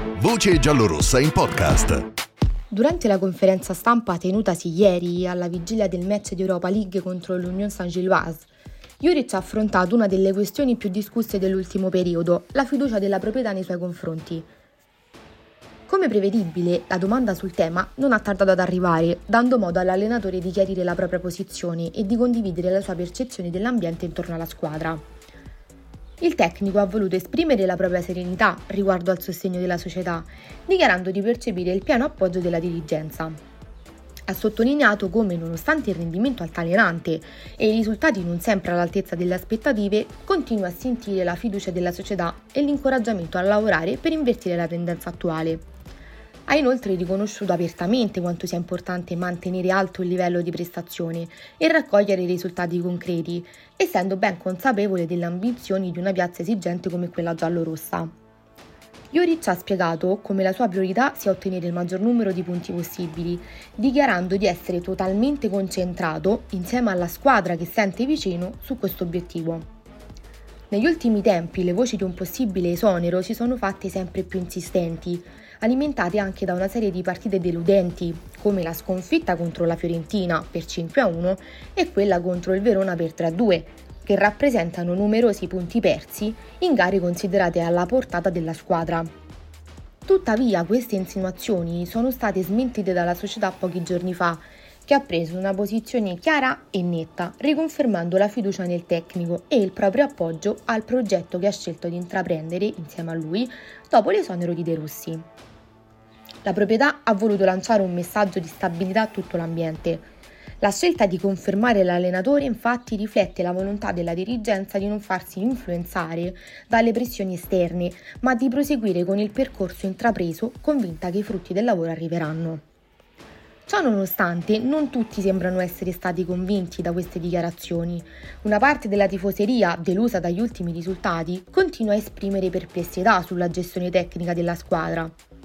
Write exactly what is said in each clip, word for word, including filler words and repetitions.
Voce giallorossa in podcast. Durante la conferenza stampa tenutasi ieri alla vigilia del match di Europa League contro l'Union Saint-Gilloise, Juric ha affrontato una delle questioni più discusse dell'ultimo periodo, la fiducia della proprietà nei suoi confronti. Come prevedibile, la domanda sul tema non ha tardato ad arrivare, dando modo all'allenatore di chiarire la propria posizione e di condividere la sua percezione dell'ambiente intorno alla squadra. Il tecnico ha voluto esprimere la propria serenità riguardo al sostegno della società, dichiarando di percepire il pieno appoggio della dirigenza. Ha sottolineato come, nonostante il rendimento altalenante e i risultati non sempre all'altezza delle aspettative, continua a sentire la fiducia della società e l'incoraggiamento a lavorare per invertire la tendenza attuale. Ha inoltre riconosciuto apertamente quanto sia importante mantenere alto il livello di prestazione e raccogliere risultati concreti, essendo ben consapevole delle ambizioni di una piazza esigente come quella giallorossa. Juric ha spiegato come la sua priorità sia ottenere il maggior numero di punti possibili, dichiarando di essere totalmente concentrato, insieme alla squadra che sente vicino, su questo obiettivo. Negli ultimi tempi le voci di un possibile esonero si sono fatte sempre più insistenti, alimentate anche da una serie di partite deludenti, come la sconfitta contro la Fiorentina per cinque a uno e quella contro il Verona per tre a due, che rappresentano numerosi punti persi in gare considerate alla portata della squadra. Tuttavia queste insinuazioni sono state smentite dalla società pochi giorni fa, che ha preso una posizione chiara e netta, riconfermando la fiducia nel tecnico e il proprio appoggio al progetto che ha scelto di intraprendere insieme a lui dopo l'esonero di De Rossi. La proprietà ha voluto lanciare un messaggio di stabilità a tutto l'ambiente. La scelta di confermare l'allenatore infatti riflette la volontà della dirigenza di non farsi influenzare dalle pressioni esterne, ma di proseguire con il percorso intrapreso, convinta che i frutti del lavoro arriveranno. Ciò nonostante, non tutti sembrano essere stati convinti da queste dichiarazioni. Una parte della tifoseria, delusa dagli ultimi risultati, continua a esprimere perplessità sulla gestione tecnica della squadra.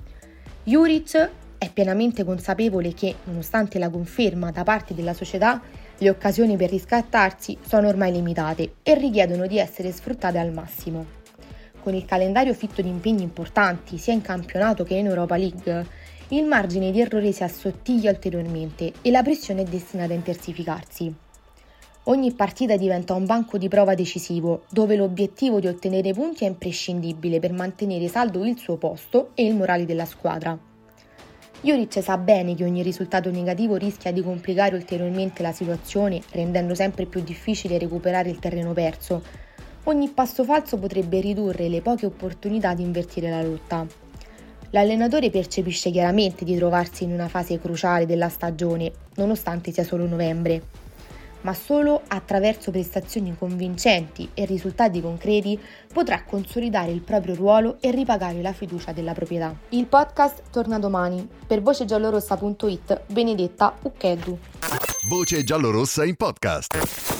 Juric è pienamente consapevole che, nonostante la conferma da parte della società, le occasioni per riscattarsi sono ormai limitate e richiedono di essere sfruttate al massimo. Con il calendario fitto di impegni importanti sia in campionato che in Europa League, il margine di errore si assottiglia ulteriormente e la pressione è destinata a intensificarsi. Ogni partita diventa un banco di prova decisivo, dove l'obiettivo di ottenere punti è imprescindibile per mantenere saldo il suo posto e il morale della squadra. Juric sa bene che ogni risultato negativo rischia di complicare ulteriormente la situazione, rendendo sempre più difficile recuperare il terreno perso. Ogni passo falso potrebbe ridurre le poche opportunità di invertire la rotta. L'allenatore percepisce chiaramente di trovarsi in una fase cruciale della stagione, nonostante sia solo novembre. Ma solo attraverso prestazioni convincenti e risultati concreti potrà consolidare il proprio ruolo e ripagare la fiducia della proprietà. Il podcast torna domani. Per voce giallorossa punto it, Benedetta Ucchedu. Voce giallorossa in podcast.